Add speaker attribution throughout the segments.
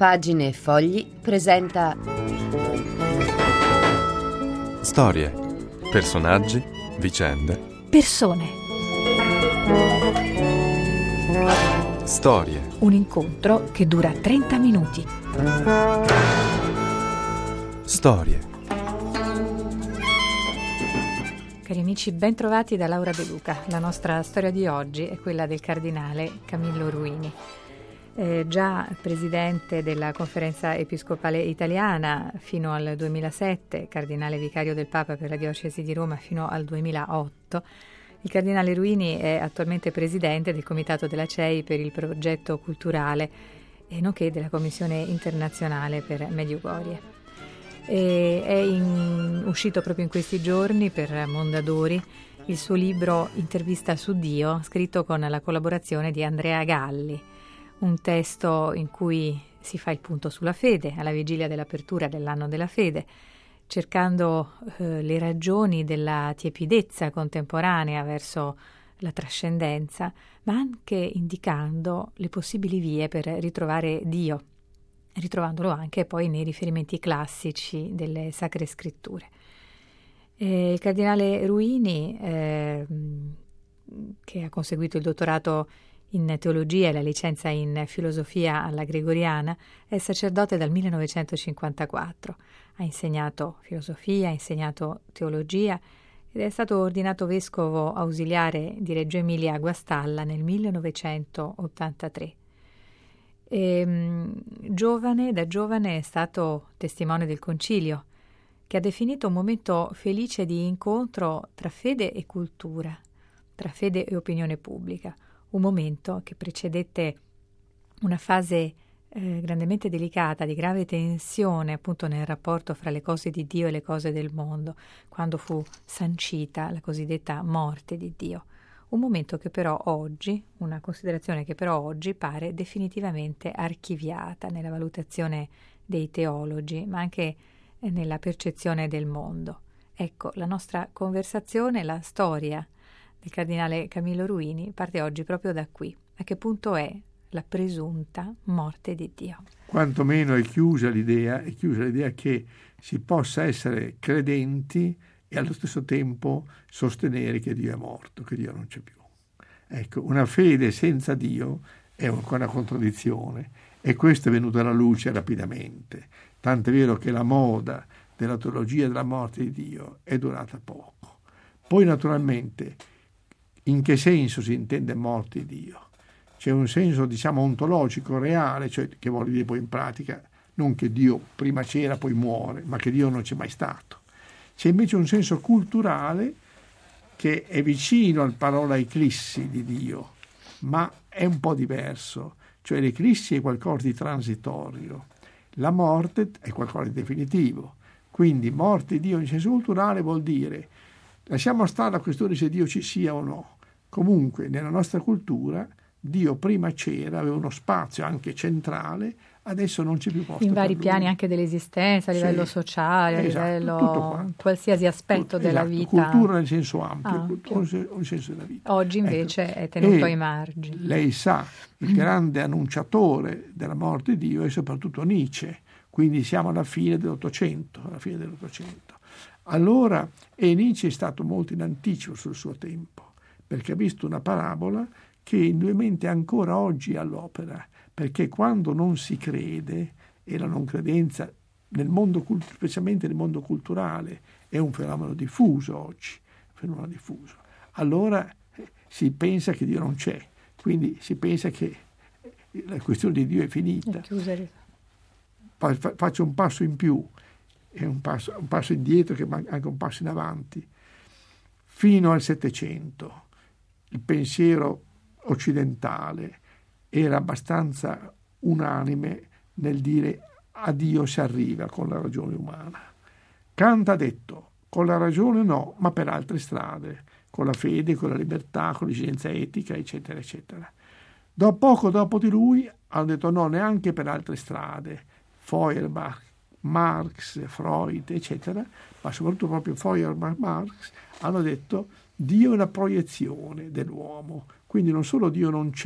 Speaker 1: Pagine e Fogli presenta
Speaker 2: storie, personaggi, vicende,
Speaker 3: persone.
Speaker 2: Storie.
Speaker 3: Un incontro che dura 30 minuti.
Speaker 2: Storie.
Speaker 3: Cari amici, ben trovati da Laura De Luca. La nostra storia di oggi è quella del cardinale Camillo Ruini. Già presidente della Conferenza Episcopale Italiana fino al 2007, cardinale vicario del Papa per la diocesi di Roma fino al 2008, il cardinale Ruini è attualmente presidente del Comitato della CEI per il progetto culturale e nonché della Commissione internazionale per Medjugorje. È uscito proprio in questi giorni per Mondadori il suo libro Intervista su Dio, scritto con la collaborazione di Andrea Galli. Un testo in cui si fa il punto sulla fede, alla vigilia dell'apertura dell'anno della fede, cercando le ragioni della tiepidezza contemporanea verso la trascendenza, ma anche indicando le possibili vie per ritrovare Dio, ritrovandolo anche poi nei riferimenti classici delle Sacre Scritture. Il cardinale Ruini, che ha conseguito il dottorato in teologia e la licenza in filosofia alla Gregoriana, è sacerdote dal 1954. Ha insegnato filosofia, ha insegnato teologia ed è stato ordinato vescovo ausiliare di Reggio Emilia a Guastalla nel 1983. Da giovane è stato testimone del Concilio, che ha definito un momento felice di incontro tra fede e cultura, tra fede e opinione pubblica. Un momento che precedette una fase grandemente delicata, di grave tensione appunto nel rapporto fra le cose di Dio e le cose del mondo, quando fu sancita la cosiddetta morte di Dio. Un momento che però oggi, una considerazione che però oggi pare definitivamente archiviata nella valutazione dei teologi, ma anche nella percezione del mondo. Ecco, la nostra conversazione, la storia del cardinale Camillo Ruini parte oggi proprio da qui. A che punto è la presunta morte di Dio?
Speaker 4: Quantomeno è chiusa l'idea che si possa essere credenti e allo stesso tempo sostenere che Dio è morto, che Dio non c'è più. Ecco, una fede senza Dio è una contraddizione e questo è venuto alla luce rapidamente. Tant'è vero che la moda della teologia della morte di Dio è durata poco. Poi naturalmente in che senso si intende morte di Dio? C'è un senso, ontologico, reale, cioè che vuol dire poi in pratica non che Dio prima c'era, poi muore, ma che Dio non c'è mai stato. C'è invece un senso culturale che è vicino alla parola eclissi di Dio, ma è un po' diverso. Cioè l'eclissi è qualcosa di transitorio, la morte è qualcosa di definitivo. Quindi morte di Dio in senso culturale vuol dire lasciamo stare la questione se Dio ci sia o no. Comunque nella nostra cultura Dio prima c'era, aveva uno spazio anche centrale, adesso non c'è più posto
Speaker 3: in vari
Speaker 4: per
Speaker 3: piani
Speaker 4: lui.
Speaker 3: Anche dell'esistenza, a livello sociale, a livello qualsiasi aspetto della vita.
Speaker 4: Cultura nel senso ampio, nel senso della vita.
Speaker 3: Oggi invece è tenuto ai margini.
Speaker 4: Lei sa, il grande annunciatore della morte di Dio è soprattutto Nietzsche, quindi siamo alla fine dell'Ottocento. Allora, Nietzsche è stato molto in anticipo sul suo tempo, perché ha visto una parabola che indubbiamente ancora oggi è all'opera, perché quando non si crede, e la non credenza nel mondo specialmente nel mondo culturale è un fenomeno diffuso oggi, allora si pensa che Dio non c'è, quindi si pensa che la questione di Dio è finita. Faccio un passo in più e un passo indietro, che anche un passo in avanti. Fino al Settecento il pensiero occidentale era abbastanza unanime nel dire a Dio si arriva con la ragione umana. Kant ha detto con la ragione no, ma per altre strade, con la fede, con la libertà, con l'esigenza etica, eccetera, eccetera. Poco dopo di lui hanno detto no, neanche per altre strade. Feuerbach, Marx, Freud, eccetera, ma soprattutto proprio Feuerbach, Marx, hanno detto Dio è una proiezione dell'uomo, quindi non solo Dio non c'è,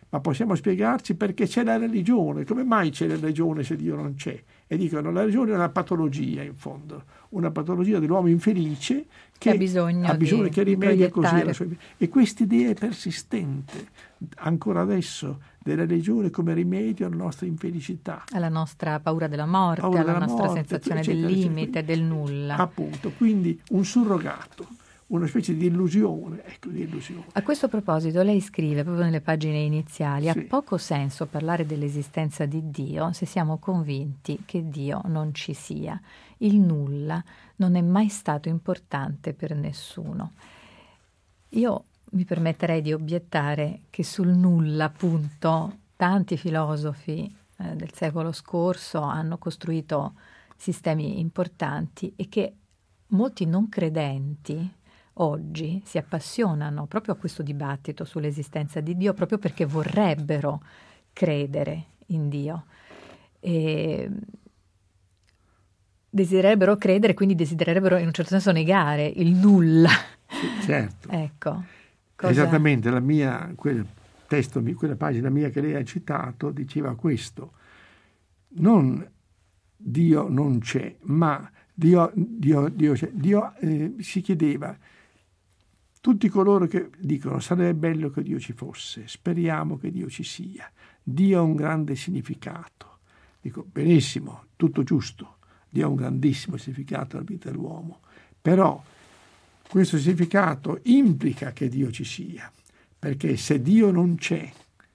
Speaker 4: ma possiamo spiegarci perché c'è la religione. Come mai c'è la religione se Dio non c'è? E dicono la religione è una patologia, in fondo, una patologia dell'uomo infelice che ha bisogno che rimedia così alla sua vita. E quest'idea è persistente ancora adesso della religione come rimedio alla nostra infelicità,
Speaker 3: alla nostra paura della morte, alla nostra sensazione del limite, del nulla.
Speaker 4: Appunto, quindi un surrogato, una specie di illusione, ecco, di illusione.
Speaker 3: A questo proposito lei scrive proprio nelle pagine iniziali:
Speaker 4: Sì.
Speaker 3: ha poco senso parlare dell'esistenza di Dio se siamo convinti che Dio non ci sia. Il nulla non è mai stato importante per nessuno. Io mi permetterei di obiettare che sul nulla, appunto, tanti filosofi del secolo scorso hanno costruito sistemi importanti e che molti non credenti oggi si appassionano proprio a questo dibattito sull'esistenza di Dio, proprio perché vorrebbero credere in Dio. E desidererebbero credere, quindi desidererebbero in un certo senso negare il nulla.
Speaker 4: Sì, certo.
Speaker 3: Ecco.
Speaker 4: Esattamente, quel testo, quella pagina mia che lei ha citato, diceva questo. Non Dio non c'è, ma Dio c'è. Dio si chiedeva, tutti coloro che dicono sarebbe bello che Dio ci fosse, speriamo che Dio ci sia, Dio ha un grande significato. Dico, benissimo, tutto giusto, Dio ha un grandissimo significato nella vita dell'uomo, però questo significato implica che Dio ci sia, perché se Dio non c'è,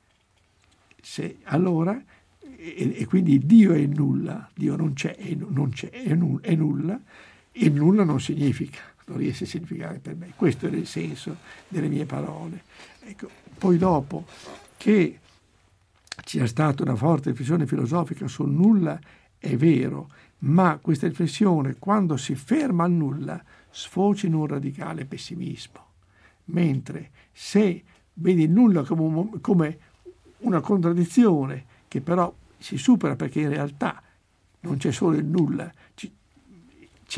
Speaker 4: allora, e quindi Dio è il nulla, Dio non c'è, è nulla, il nulla non significa, non riesce a significare per me. Questo era il senso delle mie parole. Ecco, poi dopo che ci sia stata una forte riflessione filosofica sul nulla, è vero, ma questa riflessione, quando si ferma al nulla, sfocia in un radicale pessimismo. Mentre se vedi il nulla come una contraddizione che però si supera, perché in realtà non c'è solo il nulla, c'è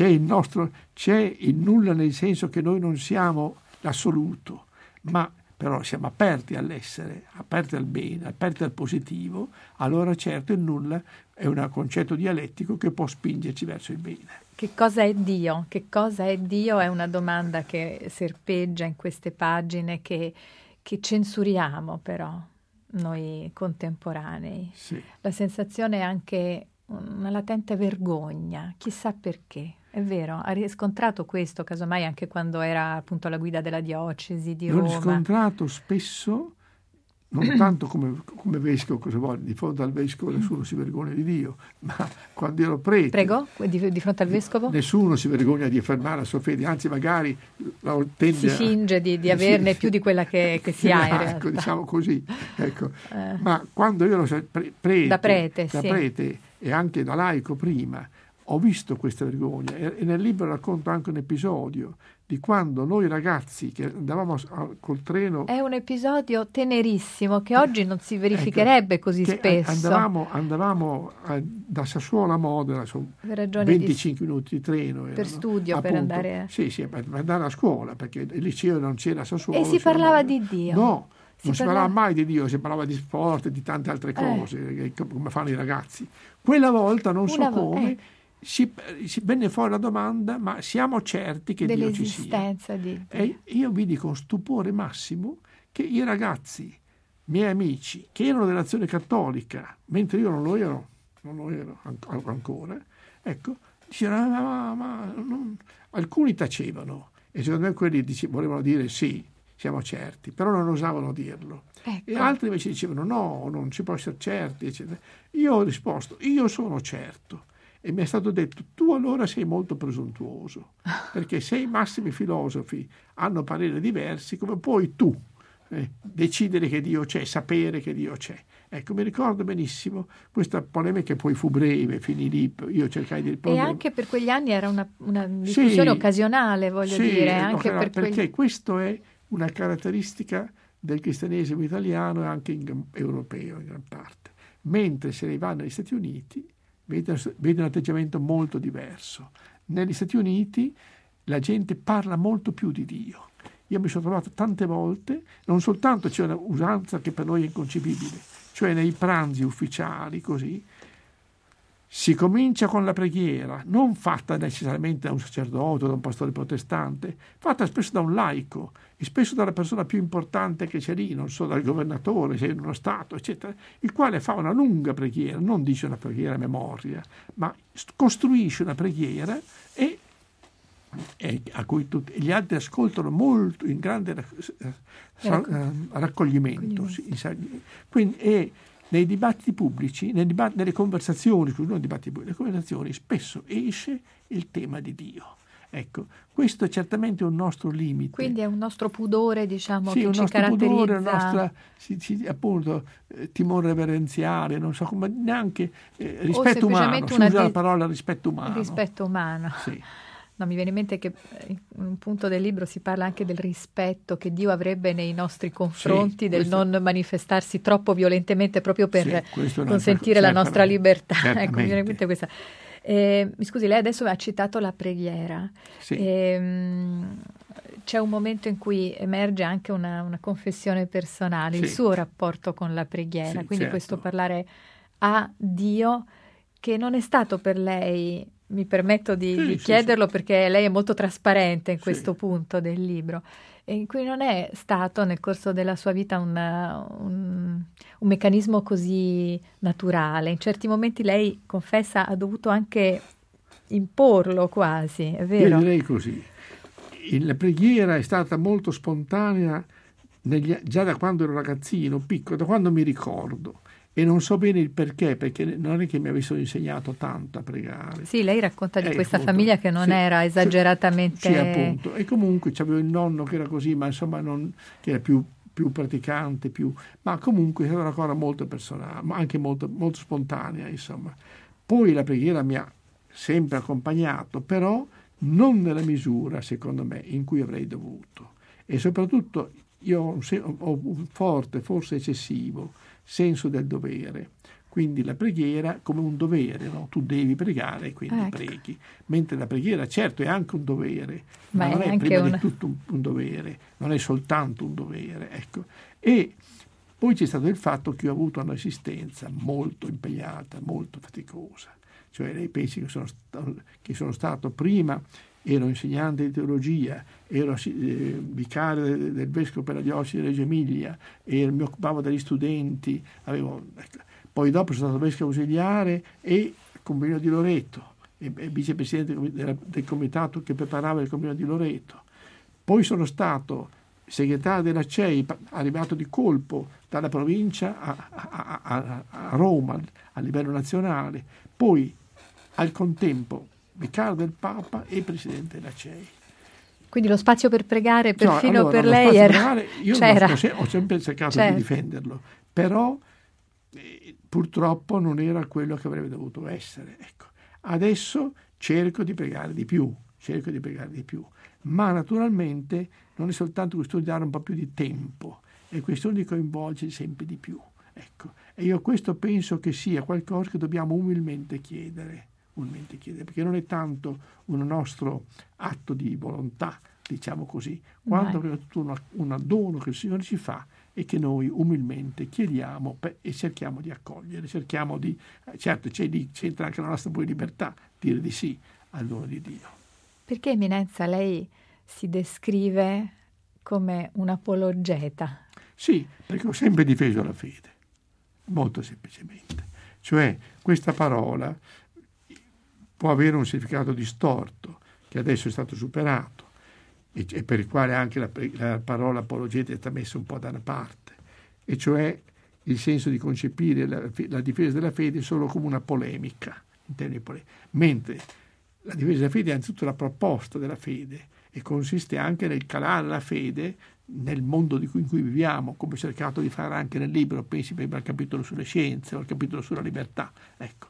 Speaker 4: il nulla nel senso che noi non siamo l'assoluto, ma però siamo aperti all'essere, aperti al bene, aperti al positivo, allora certo il nulla è un concetto dialettico che può spingerci verso il bene.
Speaker 3: Che cosa è Dio? Che cosa è Dio? È una domanda che serpeggia in queste pagine che censuriamo però noi contemporanei.
Speaker 4: Sì.
Speaker 3: La sensazione è anche una latente vergogna, chissà perché. È vero, ha riscontrato questo, casomai anche quando era appunto alla guida della diocesi di Roma.
Speaker 4: L'ho riscontrato spesso, non tanto come vescovo, cosa vuole, di fronte al vescovo nessuno si vergogna di Dio, ma quando ero prete...
Speaker 3: Prego, di fronte al vescovo?
Speaker 4: Nessuno si vergogna di affermare la sua fede, anzi magari
Speaker 3: si finge di averne più di quella che si ha in realtà.
Speaker 4: Ecco, diciamo così. Ecco. Ma quando io ero prete,
Speaker 3: da prete
Speaker 4: e anche da laico prima, ho visto questa vergogna e nel libro racconto anche un episodio di quando noi ragazzi che andavamo col treno...
Speaker 3: È un episodio tenerissimo che oggi non si verificherebbe così spesso.
Speaker 4: Andavamo da Sassuolo a Modena, sono 25 minuti di treno.
Speaker 3: Per studio, appunto, per andare...
Speaker 4: Sì, per andare a scuola, perché il liceo non c'era a Sassuolo.
Speaker 3: E si parlava di Dio.
Speaker 4: No, non si parlava mai di Dio, si parlava di sport e di tante altre cose, come fanno i ragazzi. Quella volta, non so come... Si venne fuori la domanda, ma siamo certi che Dio ci sia?
Speaker 3: Di Dio.
Speaker 4: E io vidi con stupore massimo che i ragazzi, miei amici, che erano dell'Azione Cattolica, mentre io non lo ero ancora, ecco, dicevano, alcuni tacevano e secondo me quelli volevano dire sì, siamo certi, però non osavano dirlo.
Speaker 3: Ecco.
Speaker 4: E altri invece dicevano no, non si può essere certi, eccetera. Io ho risposto, io sono certo. E mi è stato detto, tu allora sei molto presuntuoso, perché se i massimi filosofi hanno pareri diversi, come puoi tu decidere che Dio c'è, sapere che Dio c'è? Ecco, mi ricordo benissimo questa polemica che poi fu breve, finì lì, io cercai di rispondere.
Speaker 3: E anche per quegli anni era una discussione occasionale, voglio dire. Anche
Speaker 4: perché questo è una caratteristica del cristianesimo italiano e anche europeo in gran parte. Mentre se ne va negli Stati Uniti, vede un atteggiamento molto diverso. Negli Stati Uniti la gente parla molto più di Dio io mi sono trovato tante volte, non soltanto c'è una usanza che per noi è inconcepibile, cioè nei pranzi ufficiali così, si comincia con la preghiera, non fatta necessariamente da un sacerdote o da un pastore protestante, fatta spesso da un laico e spesso dalla persona più importante che c'è lì, non so, dal governatore, se è in uno stato, eccetera, il quale fa una lunga preghiera, non dice una preghiera a memoria, ma costruisce una preghiera e a cui tutti gli altri ascoltano molto in grande raccoglimento. Quindi, e nei dibattiti pubblici, nelle conversazioni, non dibattiti pubblici, le conversazioni, spesso esce il tema di Dio. Ecco, questo è certamente un nostro limite.
Speaker 3: Quindi è un nostro pudore, diciamo,
Speaker 4: sì,
Speaker 3: che ci
Speaker 4: caratterizza. Pudore, un nostro appunto timore reverenziale, non so come, neanche rispetto umano, si usa la parola rispetto umano.
Speaker 3: Rispetto umano.
Speaker 4: Sì.
Speaker 3: No, mi viene in mente che in un punto del libro si parla anche del rispetto che Dio avrebbe nei nostri confronti, sì, del non manifestarsi troppo violentemente proprio per consentire la nostra libertà. Ecco, mi viene in mente questa. Mi scusi, lei adesso ha citato la preghiera.
Speaker 4: Sì.
Speaker 3: C'è un momento in cui emerge anche una confessione personale, sì, il suo rapporto con la preghiera,
Speaker 4: sì,
Speaker 3: quindi
Speaker 4: certo.
Speaker 3: questo parlare a Dio che non è stato per lei, mi permetto di chiederlo, sì, perché lei è molto trasparente in questo punto del libro, e in cui non è stato nel corso della sua vita un meccanismo così naturale. In certi momenti lei confessa ha dovuto anche imporlo quasi, è vero?
Speaker 4: Io direi così. La preghiera è stata molto spontanea già da quando ero ragazzino, piccolo, da quando mi ricordo. E non so bene il perché non è che mi avessero insegnato tanto a pregare.
Speaker 3: Sì, lei racconta di questa famiglia che non era esageratamente...
Speaker 4: Sì, appunto. E comunque c'avevo il nonno che era così, ma insomma che era più praticante, ma comunque era una cosa molto personale, ma anche molto, molto spontanea, insomma. Poi la preghiera mi ha sempre accompagnato, però non nella misura, secondo me, in cui avrei dovuto. E soprattutto io ho un forte, forse eccessivo, senso del dovere, quindi la preghiera come un dovere, no? Tu devi pregare e quindi preghi, mentre la preghiera certo è anche un dovere, ma non è prima di tutto un dovere, non è soltanto un dovere, ecco. E poi c'è stato il fatto che ho avuto un'esistenza molto impegnata, molto faticosa, cioè lei pensi che sono stato prima, ero insegnante di teologia, ero vicario del vescovo per la diocesi di Reggio Emilia, e mi occupavo degli studenti, poi dopo sono stato vescovo ausiliare e convegno di Loreto, e vicepresidente del comitato che preparava il convegno di Loreto. Poi sono stato segretario della CEI, arrivato di colpo dalla provincia a Roma a livello nazionale, poi al contempo vicario del Papa e presidente della CEI.
Speaker 3: Quindi lo spazio per pregare perfino per lei era...
Speaker 4: Io ho sempre cercato di difenderlo, però purtroppo non era quello che avrebbe dovuto essere. Ecco. Adesso cerco di pregare di più, ma naturalmente non è soltanto questione di dare un po' più di tempo, è questione di coinvolgere sempre di più. Ecco. E io questo penso che sia qualcosa che dobbiamo umilmente chiedere, perché non è tanto un nostro atto di volontà, diciamo così, quanto è tutto un dono che il Signore ci fa e che noi umilmente chiediamo e cerchiamo di accogliere, certo c'entra anche la nostra poi libertà, dire di sì al dono di Dio.
Speaker 3: Perché, Eminenza, lei si descrive come un apologeta?
Speaker 4: Sì, perché ho sempre difeso la fede, molto semplicemente. Cioè, questa parola può avere un significato distorto, che adesso è stato superato, e per il quale anche la parola apologeta è stata messa un po' da una parte, e cioè il senso di concepire la difesa della fede solo come una polemica, in termini polemici, mentre la difesa della fede è anzitutto la proposta della fede e consiste anche nel calare la fede nel mondo in cui viviamo, come ho cercato di fare anche nel libro, pensi prima al capitolo sulle scienze o al capitolo sulla libertà, ecco.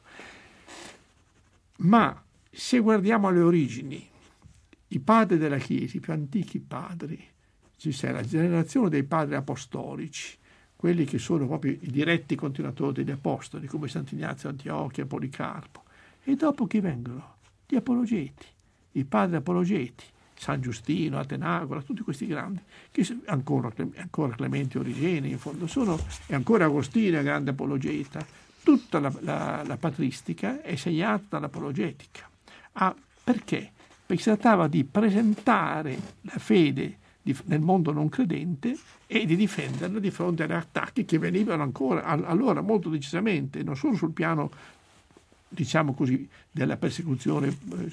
Speaker 4: Ma se guardiamo alle origini, i padri della Chiesa, i più antichi padri, c'è la generazione dei padri apostolici, quelli che sono proprio i diretti continuatori degli apostoli, come Sant'Ignazio Antiochia, Policarpo, e dopo chi vengono? Gli apologeti, i padri apologeti, San Giustino, Atenagora, tutti questi grandi, che ancora Clemente Origene, in fondo e ancora Agostino, grande apologeta. Tutta la patristica è segnata dall'apologetica. Perché? Perché si trattava di presentare la fede nel mondo non credente e di difenderla di fronte agli attacchi che venivano ancora allora molto decisamente, non solo sul piano, diciamo così, della persecuzione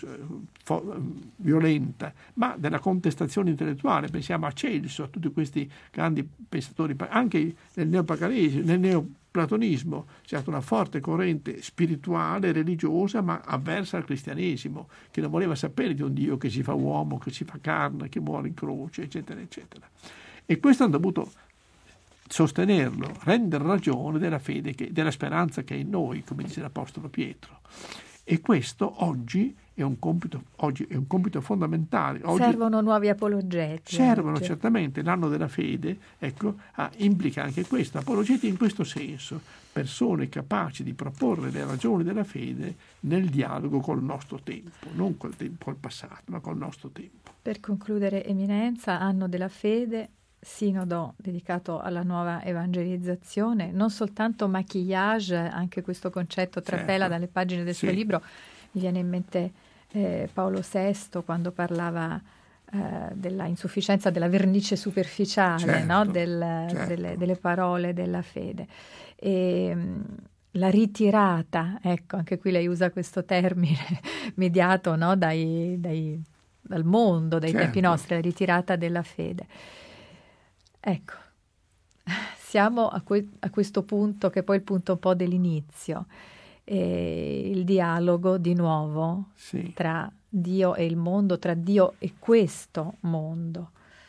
Speaker 4: violenta, ma della contestazione intellettuale. Pensiamo a Celso, a tutti questi grandi pensatori, anche nel neopaganesimo, nel neoplatonismo c'è stata una forte corrente spirituale, religiosa, ma avversa al cristianesimo, che non voleva sapere di un Dio che si fa uomo, che si fa carne, che muore in croce, eccetera, eccetera. E questo hanno dovuto sostenerlo, rendere ragione della fede, della speranza che è in noi, come dice l'Apostolo Pietro. E questo oggi è un compito fondamentale.
Speaker 3: Servono nuovi apologeti.
Speaker 4: Servono certamente. L'anno della fede, implica anche questo. Apologeti in questo senso, persone capaci di proporre le ragioni della fede nel dialogo col nostro tempo, non col passato, ma col nostro tempo.
Speaker 3: Per concludere, Eminenza, anno della fede, sinodo dedicato alla nuova evangelizzazione, non soltanto maquillage, anche questo concetto trapela dalle pagine del suo libro. Mi viene in mente Paolo VI quando parlava della insufficienza della vernice superficiale, no? Delle parole della fede. E la ritirata, ecco, anche qui lei usa questo termine mediato, no? dal mondo, dai tempi nostri, la ritirata della fede. Ecco, siamo a questo punto che è poi il punto un po' dell'inizio, il dialogo di nuovo tra Dio e il mondo, tra Dio e questo mondo,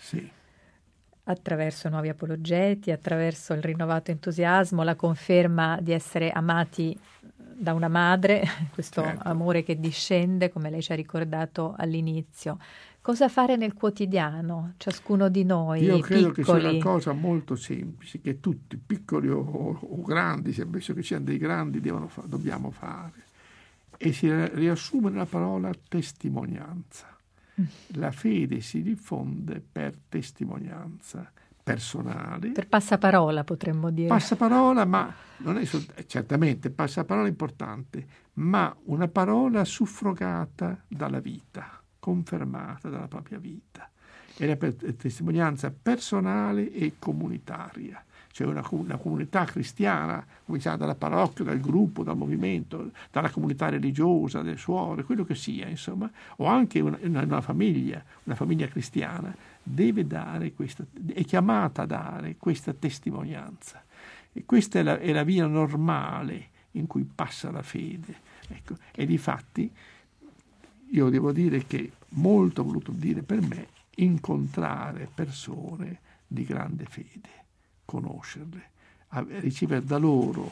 Speaker 3: attraverso nuovi apologeti, attraverso il rinnovato entusiasmo, la conferma di essere amati da una madre, questo amore che discende, come lei ci ha ricordato all'inizio. Cosa fare nel quotidiano, ciascuno di noi,
Speaker 4: Io credo
Speaker 3: piccoli?
Speaker 4: che sia una cosa molto semplice, che tutti, piccoli o grandi, se penso che siano dei grandi, dobbiamo fare. E si riassume nella parola testimonianza. La fede si diffonde per testimonianza personale. Per
Speaker 3: passaparola, potremmo dire.
Speaker 4: Passaparola, ma non è certamente passaparola importante, ma una parola suffragata dalla vita, confermata dalla propria vita. È la testimonianza personale e comunitaria, cioè una comunità cristiana, cominciata dalla parrocchia, dal gruppo, dal movimento, dalla comunità religiosa, delle suore, quello che sia, insomma, o anche una famiglia cristiana, deve dare è chiamata a dare questa testimonianza. E questa è la via normale in cui passa la fede. Ecco. E difatti io devo dire che molto ho voluto dire per me incontrare persone di grande fede, conoscerle, ricevere da loro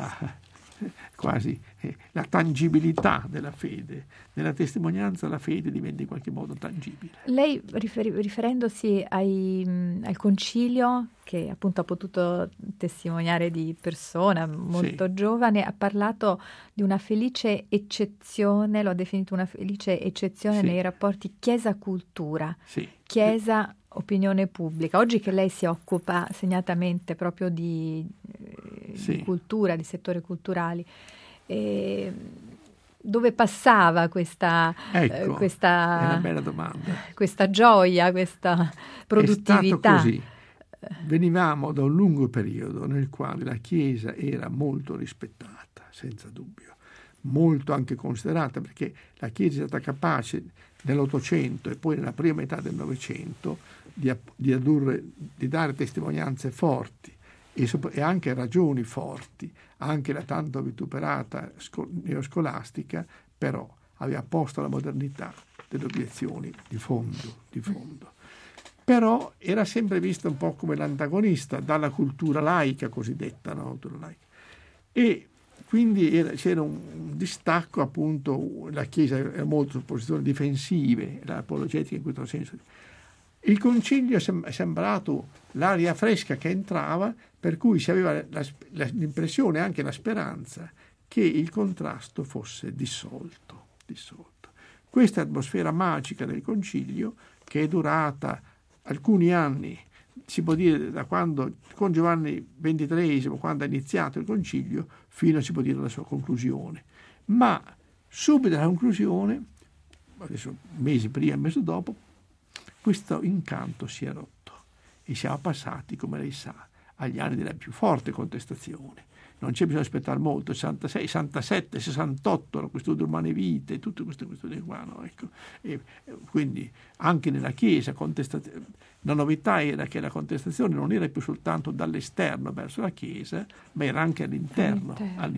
Speaker 4: quasi la tangibilità della fede. Nella testimonianza la fede diventa in qualche modo tangibile.
Speaker 3: Lei, riferendosi al concilio, che appunto ha potuto testimoniare di persona molto giovane, ha parlato di una felice eccezione, lo ha definito una felice eccezione nei rapporti Chiesa-cultura, Chiesa-opinione pubblica. Oggi che lei si occupa segnatamente proprio di cultura, di settore culturali, dove passava questa
Speaker 4: è una bella domanda.
Speaker 3: Questa gioia, questa produttività?
Speaker 4: È stato così. Venivamo da un lungo periodo nel quale la Chiesa era molto rispettata, senza dubbio, molto anche considerata, perché la Chiesa è stata capace nell'Ottocento e poi nella prima metà del Novecento di dare testimonianze forti e anche ragioni forti, anche la tanto vituperata neoscolastica, però aveva posto la modernità delle obiezioni di fondo. Però era sempre vista un po' come l'antagonista dalla cultura laica cosiddetta, no? Cultura laica. E quindi c'era un distacco, appunto, la Chiesa era molto su posizioni difensive, l'apologetica in questo senso. Il concilio è sembrato l'aria fresca che entrava, per cui si aveva l'impressione, anche la speranza, che il contrasto fosse dissolto. questa atmosfera magica del concilio, che è durata alcuni anni, si può dire da quando, con Giovanni XXIII, quando ha iniziato il concilio, fino, si può dire, alla sua conclusione. Ma subito alla conclusione, adesso mesi prima e mesi dopo, questo incanto si è rotto e siamo passati, come lei sa, agli anni della più forte contestazione. Non c'è bisogno di aspettare molto, 66, 67, 68, questo umane vite, tutte queste questioni qua, no? Ecco. E quindi anche nella Chiesa la novità era che la contestazione non era più soltanto dall'esterno verso la Chiesa, ma era anche all'interno.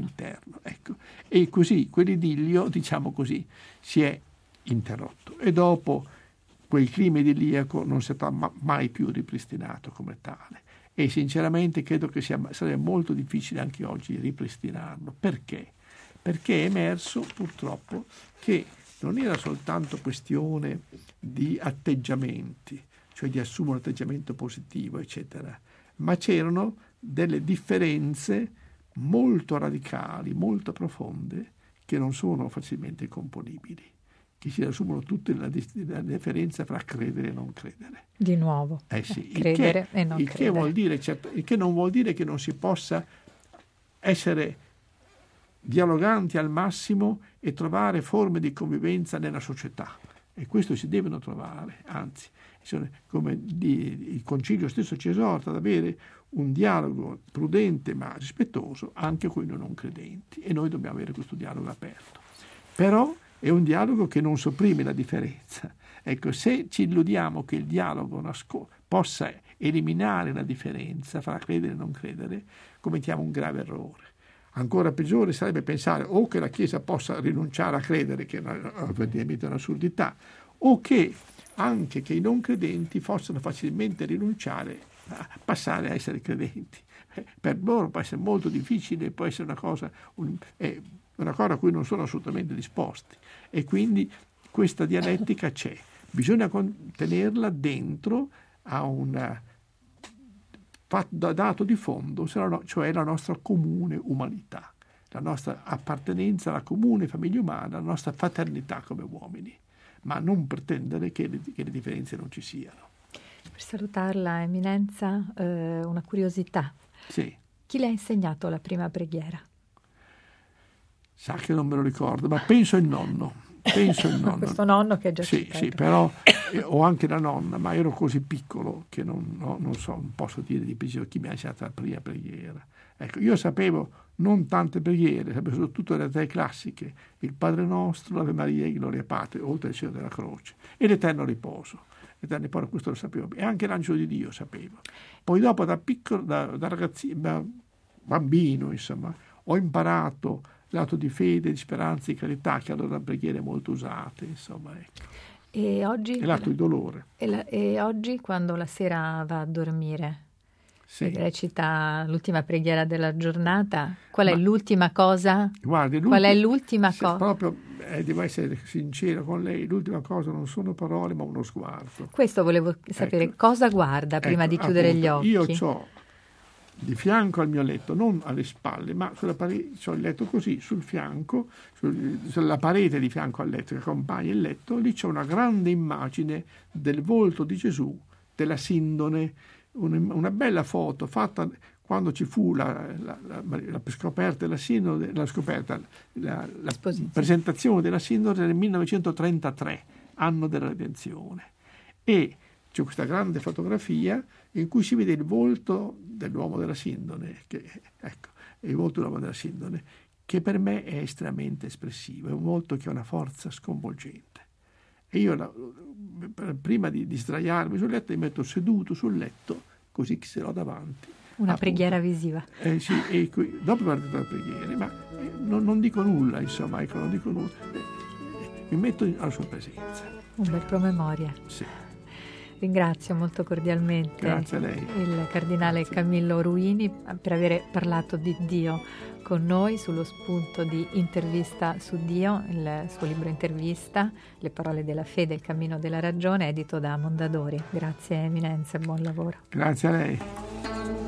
Speaker 4: Ecco. E così quell'idillio, diciamo così, si è interrotto. E dopo quel clima idilliaco non si è mai più ripristinato come tale. E sinceramente credo che sarebbe molto difficile anche oggi ripristinarlo. Perché? Perché è emerso purtroppo che non era soltanto questione di atteggiamenti, cioè di assumere un atteggiamento positivo, eccetera, ma c'erano delle differenze molto radicali, molto profonde, che non sono facilmente componibili, che si assumono tutte la differenza fra credere e non credere.
Speaker 3: Di nuovo,
Speaker 4: sì,
Speaker 3: credere e non credere.
Speaker 4: Il che non vuol dire che non si possa essere dialoganti al massimo e trovare forme di convivenza nella società. E questo si devono trovare, anzi, come il Concilio stesso ci esorta ad avere un dialogo prudente ma rispettoso anche con i non credenti, e noi dobbiamo avere questo dialogo aperto. Però è un dialogo che non sopprime la differenza. Ecco, se ci illudiamo che il dialogo possa eliminare la differenza fra credere e non credere, commettiamo un grave errore. Ancora peggiore sarebbe pensare o che la Chiesa possa rinunciare a credere, che è ovviamente un'assurdità, o che anche che i non credenti possano facilmente rinunciare a passare a essere credenti. Per loro può essere molto difficile, può essere una cosa a cui non sono assolutamente disposti. E quindi questa dialettica c'è. Bisogna tenerla dentro a un dato di fondo, cioè la nostra comune umanità, la nostra appartenenza alla comune famiglia umana, la nostra fraternità come uomini, ma non pretendere che le differenze non ci siano.
Speaker 3: Per salutarla, Eminenza, una curiosità.
Speaker 4: Sì.
Speaker 3: Chi le ha insegnato la prima preghiera?
Speaker 4: Sa che non me lo ricordo, ma penso il nonno.
Speaker 3: Questo nonno che è già
Speaker 4: citato. Sì, però ho anche la nonna, ma ero così piccolo che non posso dire di preciso chi mi ha insegnato la prima preghiera. Ecco, io sapevo non tante preghiere, sapevo soprattutto le tre classiche: il Padre Nostro, l'Ave Maria e Gloria Patri, oltre al Signore della Croce, e l'Eterno Riposo. Questo lo sapevo, e anche l'Angelo di Dio sapevo. Poi dopo, da piccolo, da ragazzino, da bambino, insomma, ho imparato l'atto di fede, di speranza, di carità, che allora preghiere molto usate, insomma, ecco.
Speaker 3: E oggi?
Speaker 4: E l'atto di dolore.
Speaker 3: E oggi, quando la sera va a dormire,
Speaker 4: sì,
Speaker 3: recita l'ultima preghiera della giornata, qual è l'ultima cosa?
Speaker 4: Guardi,
Speaker 3: qual è l'ultima cosa?
Speaker 4: Proprio, devo essere sincero con lei, l'ultima cosa non sono parole ma uno sguardo.
Speaker 3: Questo volevo sapere, ecco, cosa guarda prima di chiudere gli occhi?
Speaker 4: Io ho di fianco al mio letto, non alle spalle, ma sulla parete, c'ho il letto così, sul fianco, sulla parete di fianco al letto che accompagna il letto, lì c'è una grande immagine del volto di Gesù, della sindone, una bella foto fatta quando ci fu la scoperta della sindone, la presentazione della sindone nel 1933, anno della redenzione. E c'è questa grande fotografia in cui si vede il volto dell'uomo della sindone, il volto dell'uomo della sindone, che per me è estremamente espressivo, è un volto che ha una forza sconvolgente. E io, prima di sdraiarmi sul letto, mi metto seduto sul letto, così che se l'ho davanti.
Speaker 3: Una preghiera visiva.
Speaker 4: Sì, e dopo guardo la preghiera, ma non dico nulla, insomma, non dico nulla. Mi metto alla sua presenza.
Speaker 3: Un bel promemoria.
Speaker 4: Sì.
Speaker 3: Ringrazio molto cordialmente
Speaker 4: Grazie a lei.
Speaker 3: Il cardinale Camillo Ruini per aver parlato di Dio con noi sullo spunto di Intervista su Dio, il suo libro Intervista, Le parole della fede, il cammino della ragione, edito da Mondadori. Grazie Eminenza e buon lavoro.
Speaker 4: Grazie a lei.